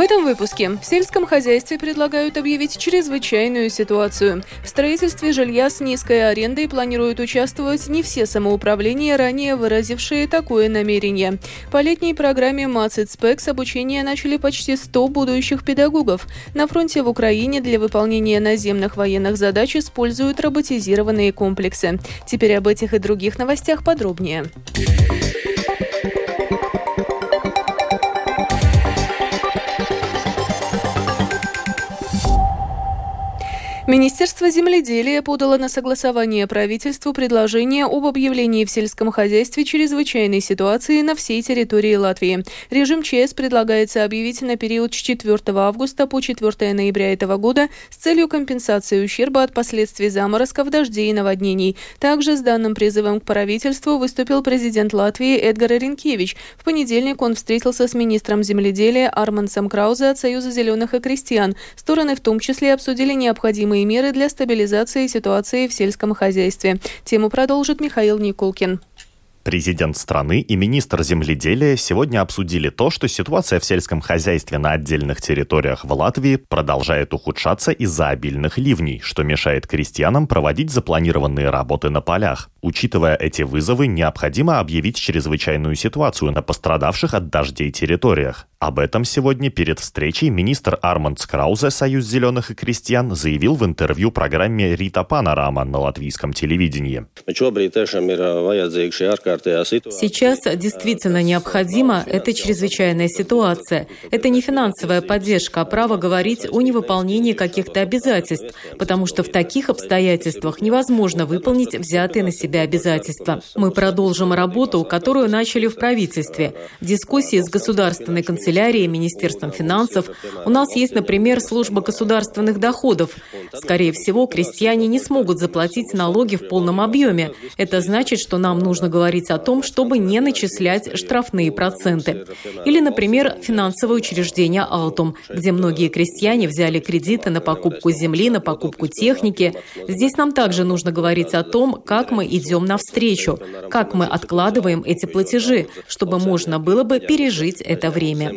В этом выпуске в сельском хозяйстве предлагают объявить чрезвычайную ситуацию. В строительстве жилья с низкой арендой планируют участвовать не все самоуправления, ранее выразившие такое намерение. По летней программе МАЦИЦПЭКС обучение начали почти 100 будущих педагогов. На фронте в Украине для выполнения наземных военных задач используют роботизированные комплексы. Теперь об этих и других новостях подробнее. Министерство земледелия подало на согласование правительству предложение об объявлении в сельском хозяйстве чрезвычайной ситуации на всей территории Латвии. Режим ЧС предлагается объявить на период с 4 августа по 4 ноября этого года с целью компенсации ущерба от последствий заморозков, дождей и наводнений. Также с данным призывом к правительству выступил президент Латвии Эдгар Ринкевич. В понедельник он встретился с министром земледелия Армансом Краузе от Союза зеленых и крестьян. Стороны в том числе обсудили необходимые меры для стабилизации ситуации в сельском хозяйстве. Тему продолжит Михаил Никулкин. Президент страны и министр земледелия сегодня обсудили то, что ситуация в сельском хозяйстве на отдельных территориях в Латвии продолжает ухудшаться из-за обильных ливней, что мешает крестьянам проводить запланированные работы на полях. Учитывая эти вызовы, необходимо объявить чрезвычайную ситуацию на пострадавших от дождей территориях. Об этом сегодня перед встречей министр Армандс Краузе, Союз зеленых и крестьян, заявил в интервью программе «Рита Панорама» на латвийском телевидении. Сейчас действительно необходима эта чрезвычайная ситуация. Это не финансовая поддержка, а право говорить о невыполнении каких-то обязательств, потому что в таких обстоятельствах невозможно выполнить взятые на себя обязательства. Мы продолжим работу, которую начали в правительстве. Дискуссии с Государственной канцелярией, Министерством финансов. У нас есть, например, служба государственных доходов. Скорее всего, крестьяне не смогут заплатить налоги в полном объеме. Это значит, что нам нужно говорить о том, чтобы не начислять штрафные проценты. Или, например, финансовое учреждение «Алтум», где многие крестьяне взяли кредиты на покупку земли, на покупку техники. Здесь нам также нужно говорить о том, как мы идем навстречу, как мы откладываем эти платежи, чтобы можно было бы пережить это время.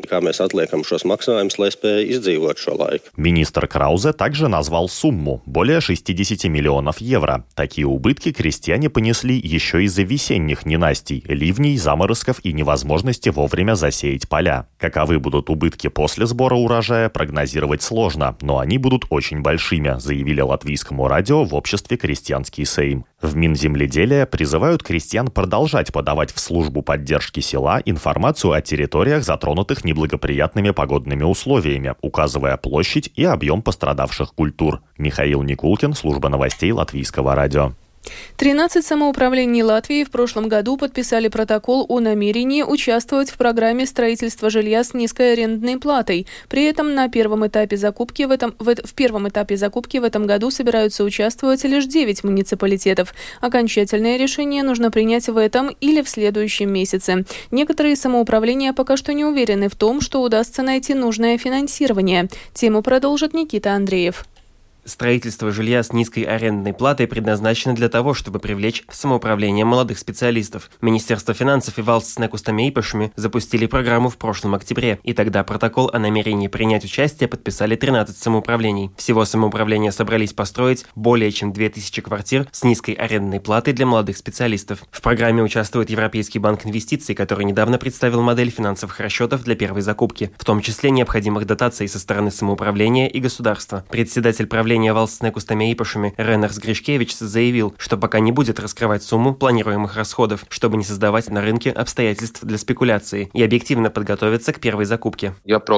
Министр Краузе также назвал сумму – более 60 миллионов евро. Такие убытки крестьяне понесли еще из-за весенних ненастий, ливней, заморозков и невозможности вовремя засеять поля. Каковы будут убытки после сбора урожая, прогнозировать сложно, но они будут очень большими, заявили латвийскому радио в обществе «Крестьянский Сейм». В Минземледелия призывают крестьян продолжать подавать в службу поддержки села информацию о территориях, затронутых неблагоприятными погодными условиями, указывая площадь и объем пострадавших культур. Михаил Никулкин, служба новостей Латвийского радио. 13 самоуправлений Латвии в прошлом году подписали протокол о намерении участвовать в программе строительства жилья с низкой арендной платой. При этом в первом этапе закупки в этом году собираются участвовать лишь 9 муниципалитетов. Окончательное решение нужно принять в этом или в следующем месяце. Некоторые самоуправления пока что не уверены в том, что удастся найти нужное финансирование. Тему продолжит Никита Андреев. Строительство жилья с низкой арендной платой предназначено для того, чтобы привлечь в самоуправление молодых специалистов. Министерство финансов и Valsts īpašumi запустили программу в прошлом октябре, и тогда протокол о намерении принять участие подписали 13 самоуправлений. Всего самоуправления собрались построить более чем 2000 квартир с низкой арендной платой для молодых специалистов. В программе участвует Европейский банк инвестиций, который недавно представил модель финансовых расчетов для первой закупки, в том числе необходимых дотаций со стороны самоуправления и государства. Председатель правления Valsts īpašumi Ренерс Гришкевич заявил, что пока не будет раскрывать сумму планируемых расходов, чтобы не создавать на рынке обстоятельств для спекуляции и объективно подготовиться к первой закупке.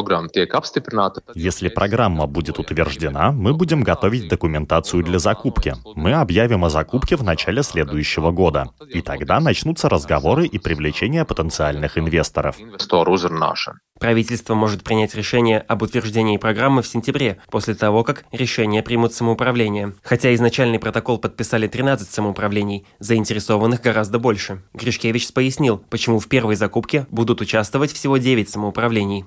Если программа будет утверждена, мы будем готовить документацию для закупки. Мы объявим о закупке в начале следующего года. И тогда начнутся разговоры и привлечение потенциальных инвесторов. Правительство может принять решение об утверждении программы в сентябре, после того, как решение примут самоуправление. Хотя изначальный протокол подписали 13 самоуправлений, заинтересованных гораздо больше. Гришкевич пояснил, почему в первой закупке будут участвовать всего 9 самоуправлений.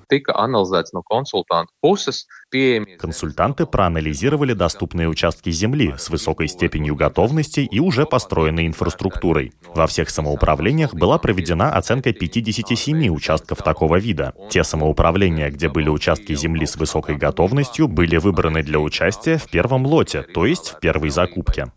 Консультанты проанализировали доступные участки земли с высокой степенью готовности и уже построенной инфраструктурой. Во всех самоуправлениях была проведена оценка 57 участков такого вида. Те самоуправления, где были участки земли с высокой готовностью, были выбраны для участия в первом лоте, то есть в первой закупке.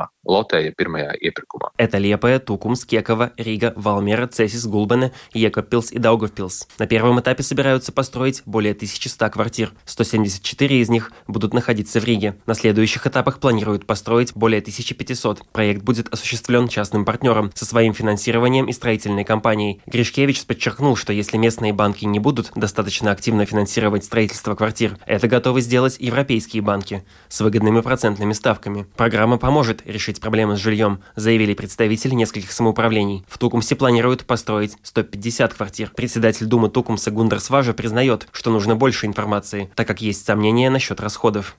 Это Лиепая, Тукумс, Кекова, Рига, Валмера, Цесис, Гулбене, Екапилс и Даугавпилс. На первом этапе собираются построить более 1100 квартир. 174 из них будут находиться в Риге. На следующих этапах планируют построить более 1500. Проект будет осуществлен частным партнером со своим финансированием и строительной компанией. Гришкевич подчеркнул, что если местные банки не будут достаточно активно финансировать строительство квартир, это готовы сделать европейские банки с выгодными процентными ставками. Программа поможет решить проблемы с жильем, заявили представители нескольких самоуправлений. В Тукумсе планируют построить 150 квартир. Председатель Думы Тукумса Гундарс Важа признает, что нужно больше информации, так как есть сомнения насчет расходов.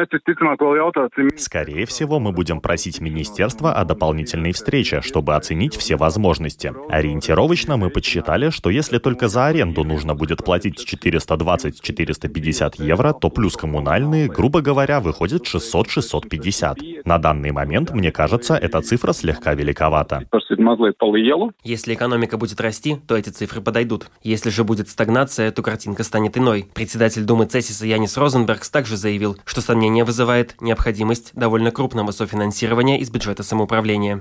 Скорее всего, мы будем просить министерство о дополнительной встрече, чтобы оценить все возможности. Ориентировочно мы подсчитали, что если только за аренду нужно будет платить 420-450 евро, то плюс коммунальные, грубо говоря, выходит 600-650. На данный момент, мне кажется, эта цифра слегка великовата. Если экономика будет расти, то эти цифры подойдут. Если же будет стагнация, то картинка станет иной. Председатель Думы Цесиса Янис Розенбергс также заявил, что сомнение вызывает необходимость довольно крупного софинансирования из бюджета самоуправления.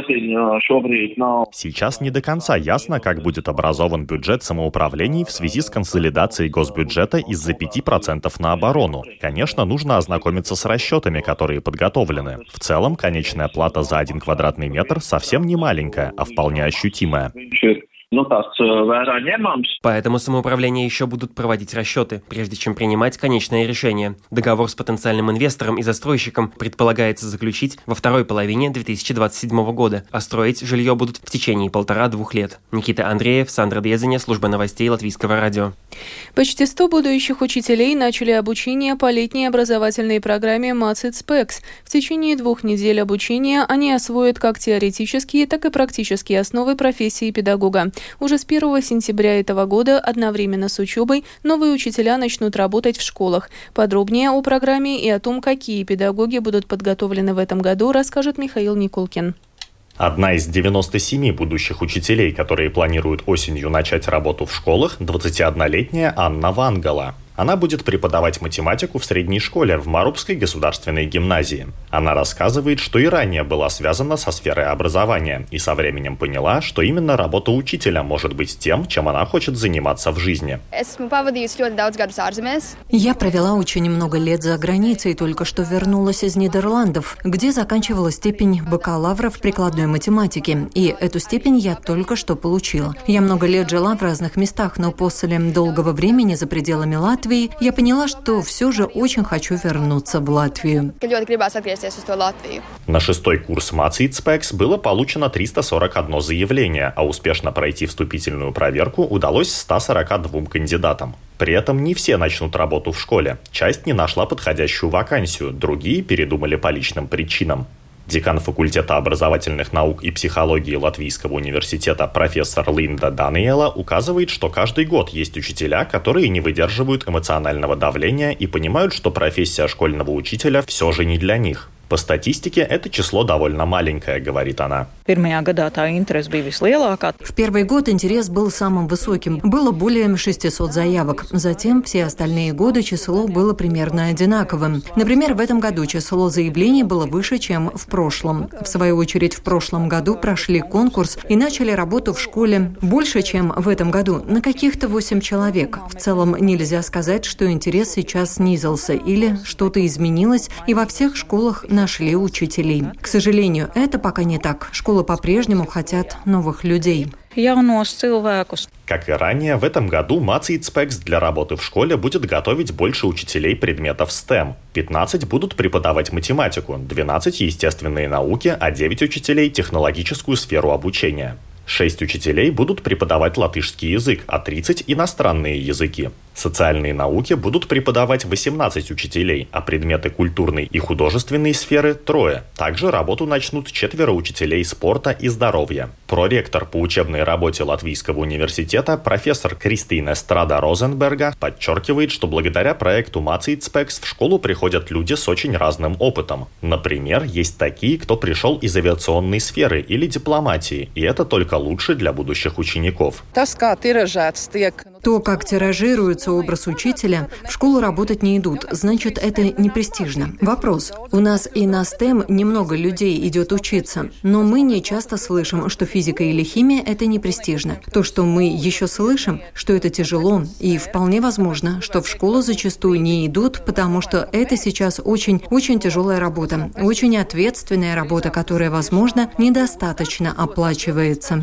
Сейчас не до конца ясно, как будет образован бюджет самоуправлений в связи с консолидацией госбюджета из-за 5% на оборону. Конечно, нужно ознакомиться с расчетами, которые подготовлены. В целом, конечная плата за 1 квадратный метр совсем не маленькая, а вполне ощутимая. Поэтому самоуправления еще будут проводить расчеты, прежде чем принимать конечное решение. Договор с потенциальным инвестором и застройщиком предполагается заключить во второй половине 2027 года, а строить жилье будут в течение 1,5-2 лет. Никита Андреев, Сандра Дезеня, служба новостей Латвийского радио. Почти 100 будущих учителей начали обучение по летней образовательной программе Mācīt spēks. В течение 2 недель обучения они освоят как теоретические, так и практические основы профессии педагога. Уже с 1 сентября этого года одновременно с учебой новые учителя начнут работать в школах. Подробнее о программе и о том, какие педагоги будут подготовлены в этом году, расскажет Михаил Никулкин. Одна из 97 будущих учителей, которые планируют осенью начать работу в школах, 21-летняя Анна Вангала. Она будет преподавать математику в средней школе в Марубской государственной гимназии. Она рассказывает, что и ранее была связана со сферой образования и со временем поняла, что именно работа учителя может быть тем, чем она хочет заниматься в жизни. Я провела очень много лет за границей и только что вернулась из Нидерландов, где заканчивала степень бакалавра в прикладной математике. И эту степень я только что получила. Я много лет жила в разных местах, но после долгого времени за пределами Латвии я поняла, что все же очень хочу вернуться в Латвию. На 6-й курс Mācīt spēks было получено 341 заявление, а успешно пройти вступительную проверку удалось 142 кандидатам. При этом не все начнут работу в школе. Часть не нашла подходящую вакансию, другие передумали по личным причинам. Декан факультета образовательных наук и психологии Латвийского университета профессор Линда Даниэла указывает, что каждый год есть учителя, которые не выдерживают эмоционального давления и понимают, что профессия школьного учителя все же не для них. По статистике, это число довольно маленькое, говорит она. В первый год интерес был самым высоким. Было более 600 заявок. Затем все остальные годы число было примерно одинаковым. Например, в этом году число заявлений было выше, чем в прошлом. В свою очередь, в прошлом году прошли конкурс и начали работу в школе больше, чем в этом году, на каких-то 8 человек. В целом, нельзя сказать, что интерес сейчас снизился или что-то изменилось, и во всех школах нашли учителей. К сожалению, это пока не так. Школы по-прежнему хотят новых людей. Как и ранее, в этом году Mācīt spēks для работы в школе будет готовить больше учителей предметов STEM. 15 будут преподавать математику, 12 – естественные науки, а 9 учителей – технологическую сферу обучения. 6 учителей будут преподавать латышский язык, а 30 – иностранные языки. Социальные науки будут преподавать 18 учителей, а предметы культурной и художественной сферы – 3. Также работу начнут 4 учителей спорта и здоровья. Проректор по учебной работе Латвийского университета профессор Кристина Страда Розенберга подчеркивает, что благодаря проекту Mācīt spēks в школу приходят люди с очень разным опытом. Например, есть такие, кто пришел из авиационной сферы или дипломатии, и это только лучше для будущих учеников. То, как тиражируется образ учителя, в школу работать не идут, значит, это не престижно. Вопрос. У нас и на STEM немного людей идет учиться, но мы не часто слышим, что физика или химия – это не престижно. То, что мы еще слышим, что это тяжело, и вполне возможно, что в школу зачастую не идут, потому что это сейчас очень тяжелая работа, очень ответственная работа, которая, возможно, недостаточно оплачивается.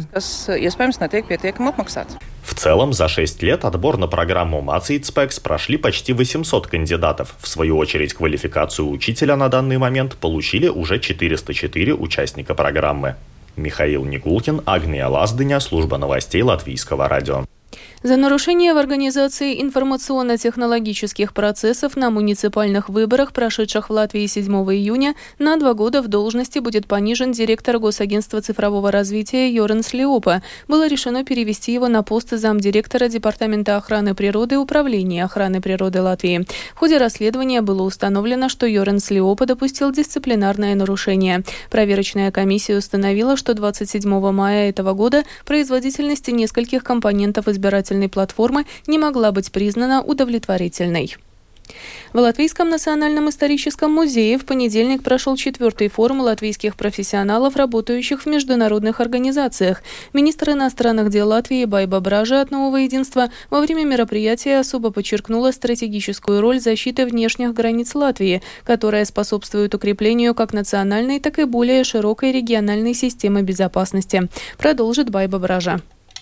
В целом, за 6 лет отбор на программу Mācītspēks прошли почти 800 кандидатов. В свою очередь, квалификацию учителя на данный момент получили уже 404 участника программы. Михаил Никулкин, Агния Лаздыня, служба новостей Латвийского радио. За нарушение в организации информационно-технологических процессов на муниципальных выборах, прошедших в Латвии 7 июня, на 2 года в должности будет понижен директор Госагентства цифрового развития Йоренс Лиопа. Было решено перевести его на пост замдиректора Департамента охраны природы Управления охраны природы Латвии. В ходе расследования было установлено, что Йоренс Лиопа допустил дисциплинарное нарушение. Проверочная комиссия установила, что 27 мая этого года производительность нескольких компонентов избирательной платформы не могла быть признана удовлетворительной. В Латвийском национальном историческом музее в понедельник прошел 4-й форум латвийских профессионалов, работающих в международных организациях. Министр иностранных дел Латвии Байба Бража от Нового единства во время мероприятия особо подчеркнула стратегическую роль защиты внешних границ Латвии, которая способствует укреплению как национальной, так и более широкой региональной системы безопасности. Продолжит Байба Бража.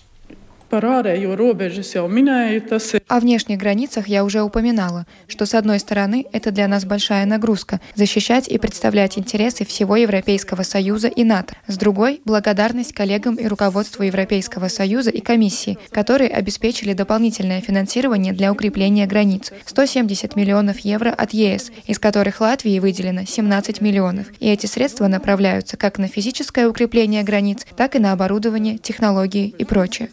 О внешних границах я уже упоминала, что с одной стороны это для нас большая нагрузка – защищать и представлять интересы всего Европейского Союза и НАТО. С другой – благодарность коллегам и руководству Европейского Союза и Комиссии, которые обеспечили дополнительное финансирование для укрепления границ – 170 миллионов евро от ЕС, из которых Латвии выделено 17 миллионов. И эти средства направляются как на физическое укрепление границ, так и на оборудование, технологии и прочее.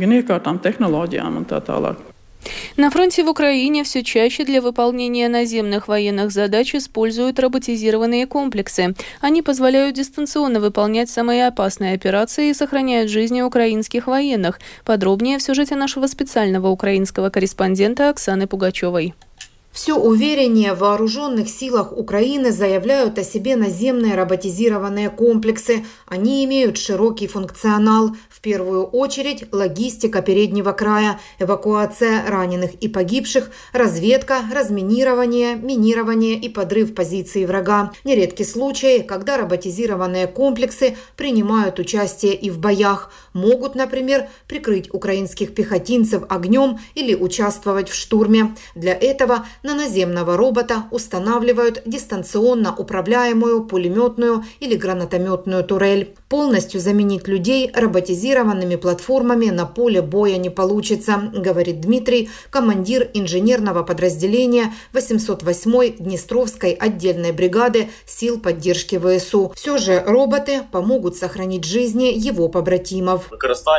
На фронте в Украине все чаще для выполнения наземных военных задач используют роботизированные комплексы. Они позволяют дистанционно выполнять самые опасные операции и сохраняют жизни украинских военных. Подробнее в сюжете нашего специального украинского корреспондента Оксаны Пугачевой. Все увереннее в вооруженных силах Украины заявляют о себе наземные роботизированные комплексы. Они имеют широкий функционал. В первую очередь логистика переднего края, эвакуация раненых и погибших, разведка, разминирование, минирование и подрыв позиций врага. Нередки случаи, когда роботизированные комплексы принимают участие и в боях. Могут, например, прикрыть украинских пехотинцев огнем или участвовать в штурме. Для этого на наземного робота устанавливают дистанционно управляемую пулеметную или гранатометную турель. Полностью заменить людей роботизированными платформами на поле боя не получится, говорит Дмитрий, командир инженерного подразделения 808-й Днестровской отдельной бригады сил поддержки ВСУ. Все же роботы помогут сохранить жизни его побратимов.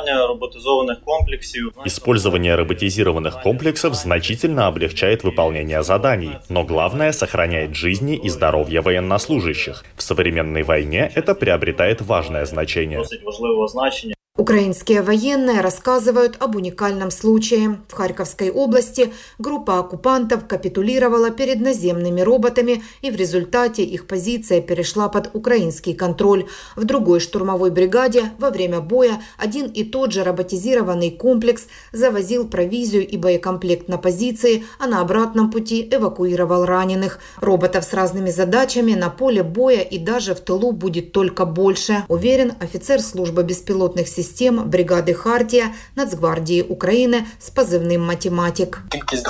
Использование роботизированных комплексов значительно облегчает выполнение заданий, но главное – сохраняет жизни и здоровье военнослужащих. В современной войне это приобретает важное значение. Украинские военные рассказывают об уникальном случае. В Харьковской области группа оккупантов капитулировала перед наземными роботами, и в результате их позиция перешла под украинский контроль. В другой штурмовой бригаде во время боя один и тот же роботизированный комплекс завозил провизию и боекомплект на позиции, а на обратном пути эвакуировал раненых. Роботов с разными задачами на поле боя и даже в тылу будет только больше, уверен офицер службы беспилотных систем бригады «Хартія» Нацгвардии Украины с позывным «Математик».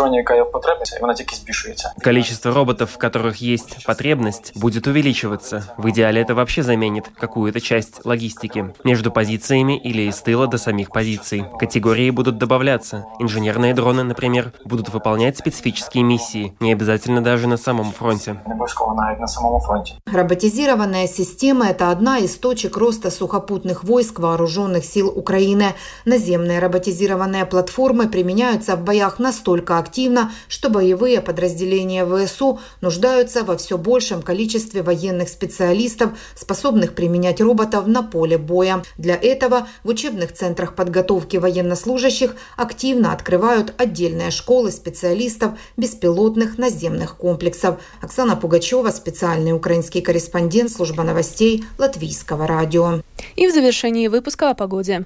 Количество роботов, в которых есть потребность, будет увеличиваться. В идеале это вообще заменит какую-то часть логистики между позициями или из тыла до самих позиций. Категории будут добавляться. Инженерные дроны, например, будут выполнять специфические миссии, не обязательно даже на самом фронте. Роботизированная система – это одна из точек роста сухопутных войск вооруженных сил Украины. Наземные роботизированные платформы применяются в боях настолько активно, что боевые подразделения ВСУ нуждаются во все большем количестве военных специалистов, способных применять роботов на поле боя. Для этого в учебных центрах подготовки военнослужащих активно открывают отдельные школы специалистов беспилотных наземных комплексов. Оксана Пугачева, специальный украинский корреспондент, служба новостей Латвийского радио. И в завершении выпуска о погоде.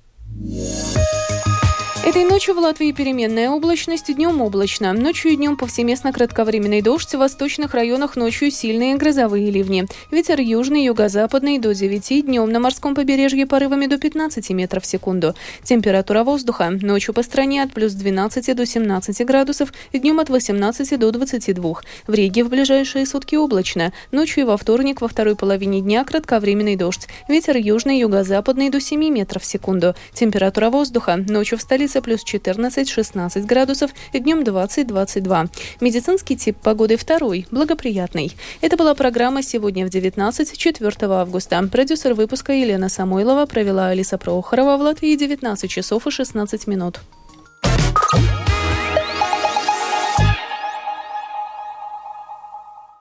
Этой ночью в Латвии переменная облачность, днем облачно. Ночью и днем повсеместно кратковременный дождь, в восточных районах ночью сильные грозовые ливни. Ветер южный, юго-западный до 9, днем на морском побережье порывами до 15 метров в секунду. Температура воздуха ночью по стране от плюс 12 до 17 градусов, днем от 18 до 22. В Риге в ближайшие сутки облачно. Ночью и во вторник во второй половине дня кратковременный дождь. Ветер южный, юго-западный до 7 метров в секунду. Температура воздуха ночью в столице плюс 14-16 градусов, днем 20-22. Медицинский тип погоды второй, благоприятный. Это была программа «Сегодня в 19, 4 августа». Продюсер выпуска Елена Самойлова, провела Алиса Прохорова. В Латвии 19 часов и 16 минут.